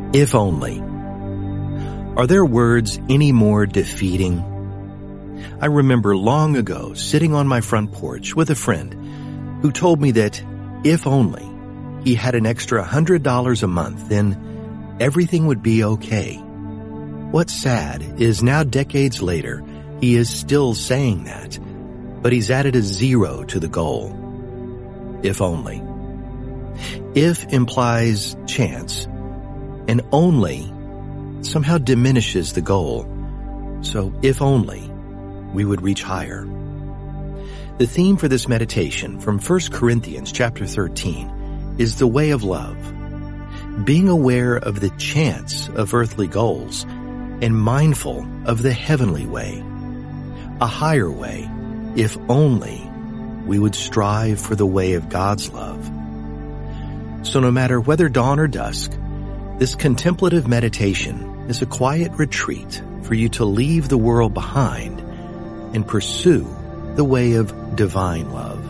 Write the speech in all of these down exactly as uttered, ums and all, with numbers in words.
If only. Are their words any more defeating? I remember long ago sitting on my front porch with a friend who told me that if only he had an extra one hundred dollars a month, then everything would be okay. What's sad is now decades later, he is still saying that, but he's added a zero to the goal. If only. If implies chance, and only somehow diminishes the goal. So if only we would reach higher. The theme for this meditation from First Corinthians chapter thirteen is the way of love, being aware of the chance of earthly goals and mindful of the heavenly way, a higher way, if only we would strive for the way of God's love. So no matter whether dawn or dusk, this contemplative meditation is a quiet retreat for you to leave the world behind and pursue the way of divine love.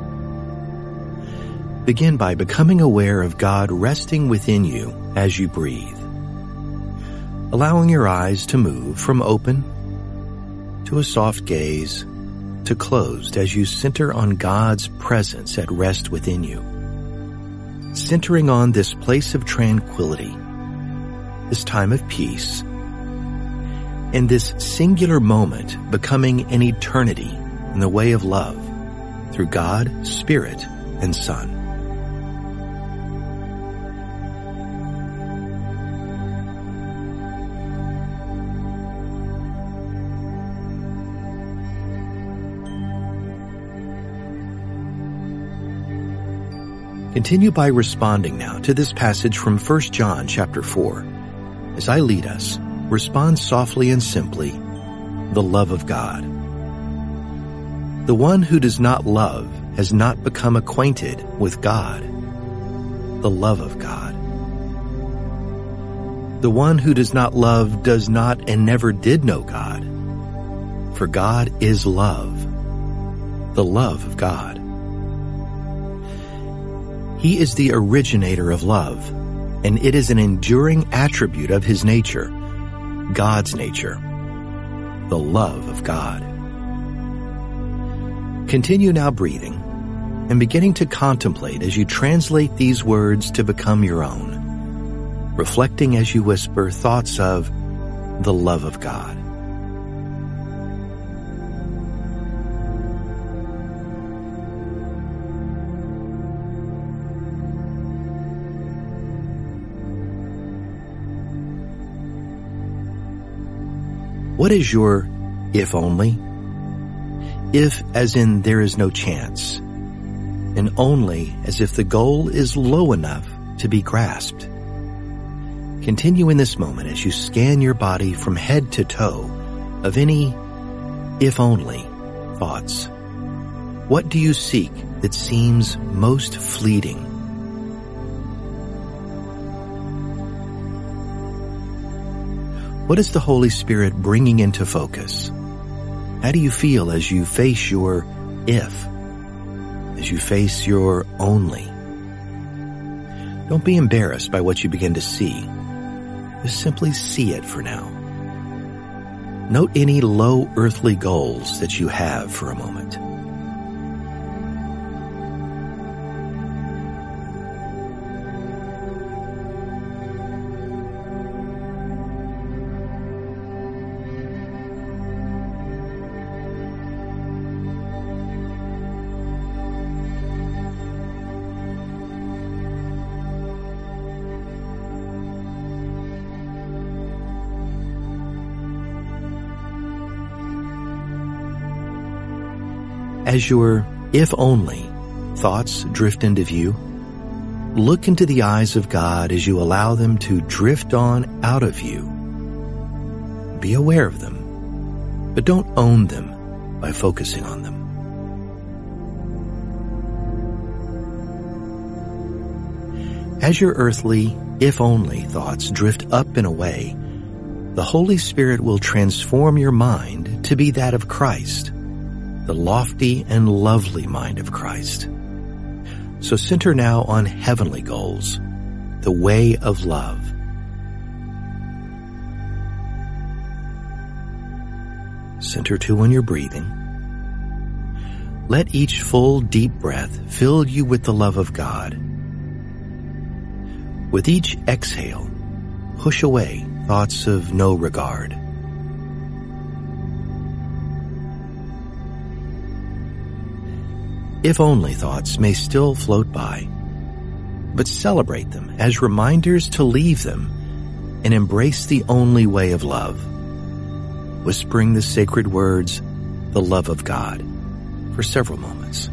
Begin by becoming aware of God resting within you as you breathe, allowing your eyes to move from open to a soft gaze to closed as you center on God's presence at rest within you. Centering on this place of tranquility, this time of peace, and this singular moment becoming an eternity in the way of love through God, Spirit, and Son. Continue by responding now to this passage from First John chapter four. As I lead us, respond softly and simply, the love of God. The one who does not love has not become acquainted with God, the love of God. The one who does not love does not and never did know God, for God is love, the love of God. He is the originator of love, and it is an enduring attribute of His nature, God's nature, the love of God. Continue now breathing and beginning to contemplate as you translate these words to become your own, reflecting as you whisper thoughts of the love of God. What is your if only? If as in there is no chance, and only as if the goal is low enough to be grasped. Continue in this moment as you scan your body from head to toe of any if only thoughts. What do you seek that seems most fleeting? What is the Holy Spirit bringing into focus? How do you feel as you face your if, as you face your only? Don't be embarrassed by what you begin to see. Just simply see it for now. Note any low earthly goals that you have for a moment. As your if only thoughts drift into view, look into the eyes of God as you allow them to drift on out of you. Be aware of them, but don't own them by focusing on them. As your earthly if only thoughts drift up and away, the Holy Spirit will transform your mind to be that of Christ, the lofty and lovely mind of Christ. So center now on heavenly goals, the way of love, Center two on your breathing. Let each full, deep breath fill you with the love of God. With each exhale, push away thoughts of no regard. If only thoughts may still float by, but celebrate them as reminders to leave them and embrace the only way of love, whispering the sacred words, the love of God, for several moments.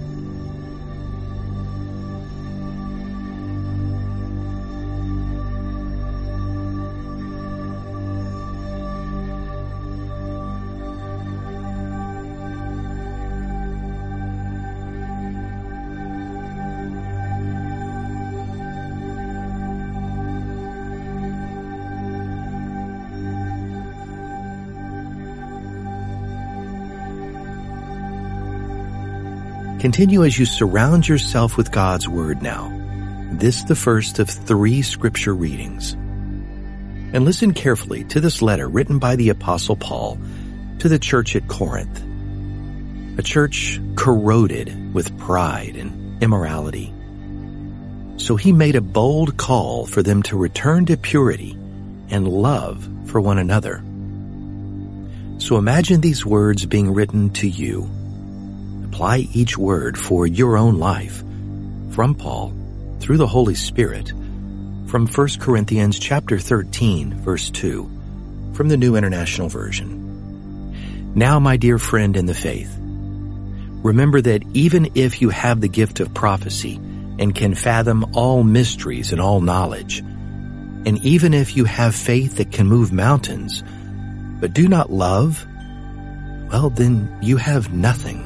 Continue as you surround yourself with God's Word now. This the first of three scripture readings. And listen carefully to this letter written by the Apostle Paul to the church at Corinth, a church corroded with pride and immorality. So he made a bold call for them to return to purity and love for one another. So imagine these words being written to you. Apply each word for your own life from Paul through the Holy Spirit from First Corinthians chapter thirteen, verse two, from the New International Version. Now, my dear friend in the faith, remember that even if you have the gift of prophecy and can fathom all mysteries and all knowledge, and even if you have faith that can move mountains, but do not love, well, then you have nothing.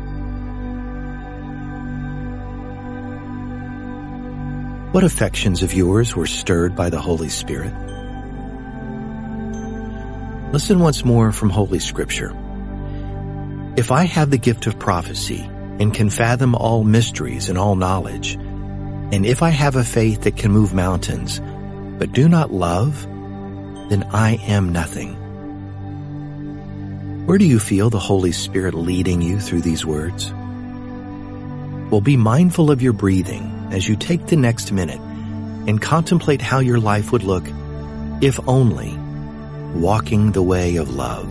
What affections of yours were stirred by the Holy Spirit? Listen once more from Holy Scripture. If I have the gift of prophecy and can fathom all mysteries and all knowledge, and if I have a faith that can move mountains, but do not love, then I am nothing. Where do you feel the Holy Spirit leading you through these words? Well, be mindful of your breathing as you take the next minute and contemplate how your life would look if only walking the way of love.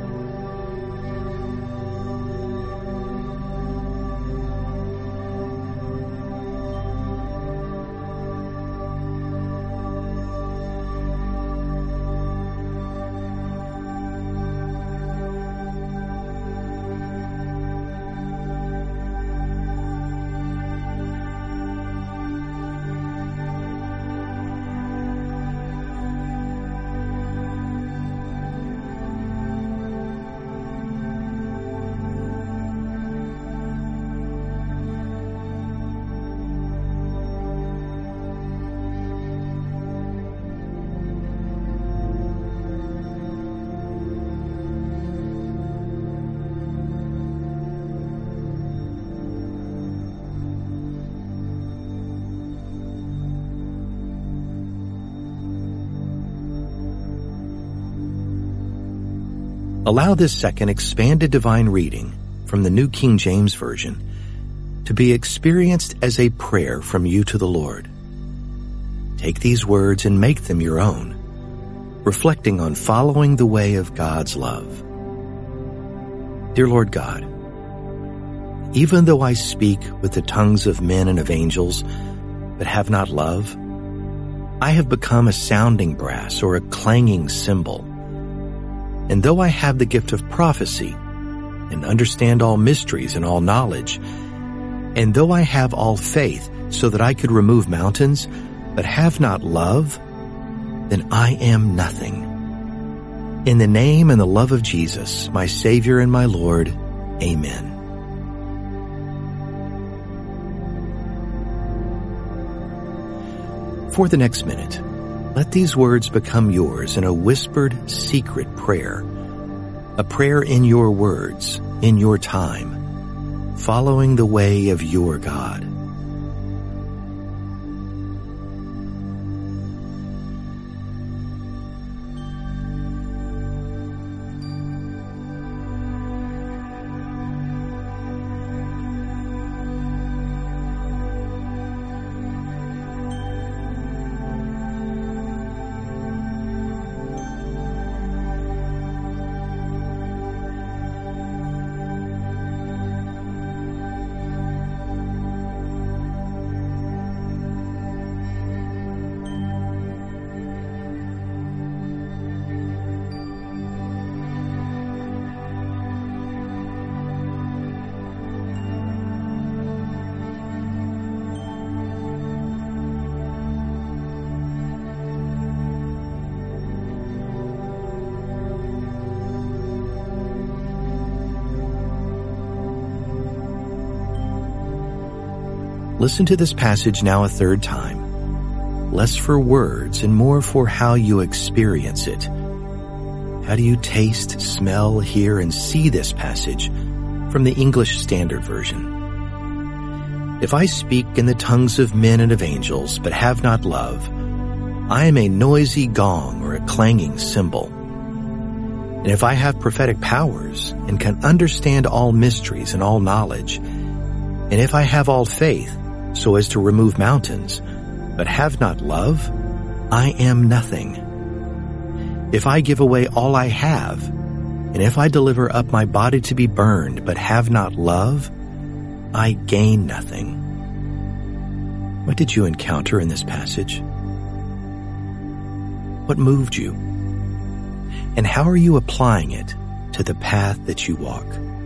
Allow this second expanded divine reading from the New King James Version to be experienced as a prayer from you to the Lord. Take these words and make them your own, reflecting on following the way of God's love. Dear Lord God, even though I speak with the tongues of men and of angels, but have not love, I have become a sounding brass or a clanging cymbal. And though I have the gift of prophecy and understand all mysteries and all knowledge, and though I have all faith so that I could remove mountains, but have not love, then I am nothing. In the name and the love of Jesus, my Savior and my Lord, amen. For the next minute, let these words become yours in a whispered, secret prayer, a prayer in your words, in your time, following the way of your God. listen to this passage now a third time, less for words and more for how you experience it. How do you taste, smell, hear, and see this passage from the English Standard Version? If I speak in the tongues of men and of angels, but have not love, I am a noisy gong or a clanging cymbal. And if I have prophetic powers and can understand all mysteries and all knowledge, and if I have all faith so as to remove mountains, but have not love, I am nothing. If I give away all I have, and if I deliver up my body to be burned, but have not love, I gain nothing. What did you encounter in this passage? What moved you? And how are you applying it to the path that you walk?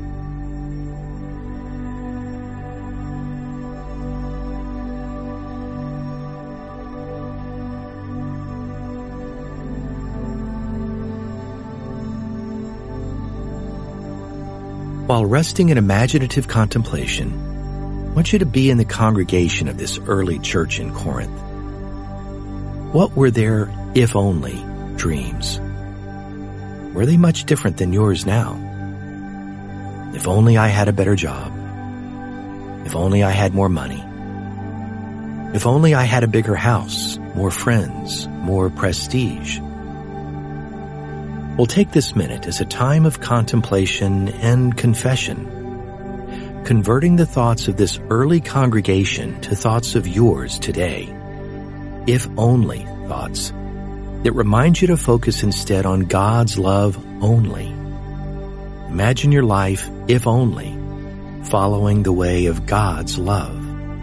While resting in imaginative contemplation, I want you to be in the congregation of this early church in Corinth. What were their if only dreams? Were they much different than yours now? If only I had a better job. If only I had more money. If only I had a bigger house, more friends, more prestige. We'll take this minute as a time of contemplation and confession, converting the thoughts of this early congregation to thoughts of yours today, if only thoughts that remind you to focus instead on God's love only. Imagine your life, if only, following the way of God's love.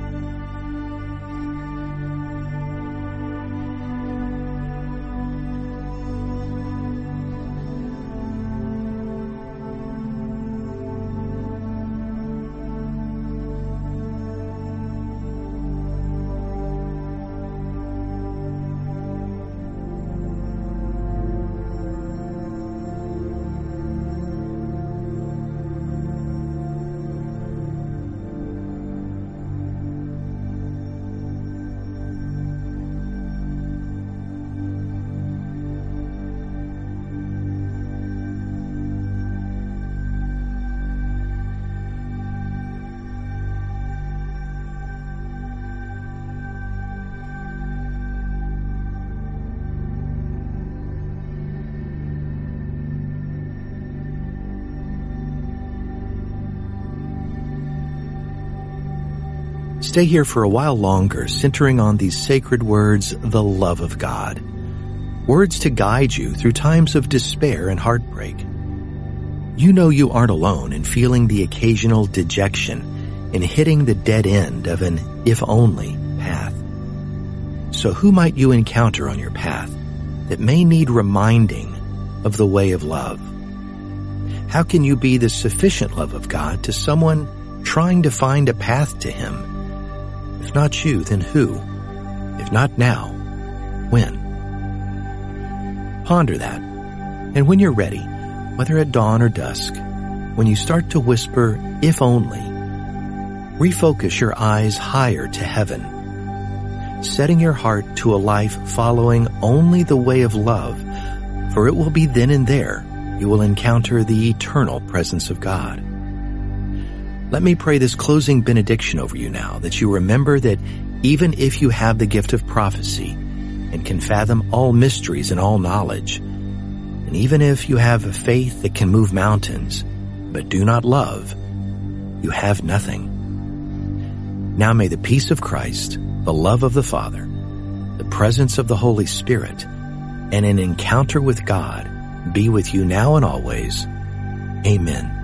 Stay here for a while longer, centering on these sacred words, the love of God. Words to guide you through times of despair and heartbreak. You know you aren't alone in feeling the occasional dejection in hitting the dead end of an if-only path. So who might you encounter on your path that may need reminding of the way of love? How can you be the sufficient love of God to someone trying to find a path to Him? If not you, then who? If not now, when? Ponder that, and when you're ready, whether at dawn or dusk, when you start to whisper, if only, refocus your eyes higher to heaven, setting your heart to a life following only the way of love, for it will be then and there you will encounter the eternal presence of God. Let me pray this closing benediction over you now, that you remember that even if you have the gift of prophecy and can fathom all mysteries and all knowledge, and even if you have a faith that can move mountains, but do not love, you have nothing. Now may the peace of Christ, the love of the Father, the presence of the Holy Spirit, and an encounter with God be with you now and always. Amen.